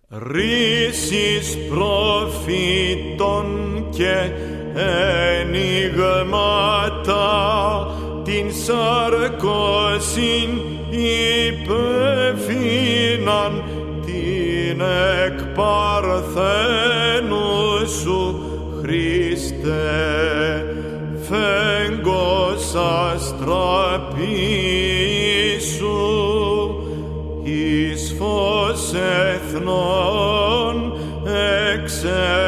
Ρίσεις προφήτων και ενιγμάτα την σαρκώσιν υπευθύναν την εκ παρθένου σου Χριστέ, φέγγος αστραπήσου εις φως εθνών εξε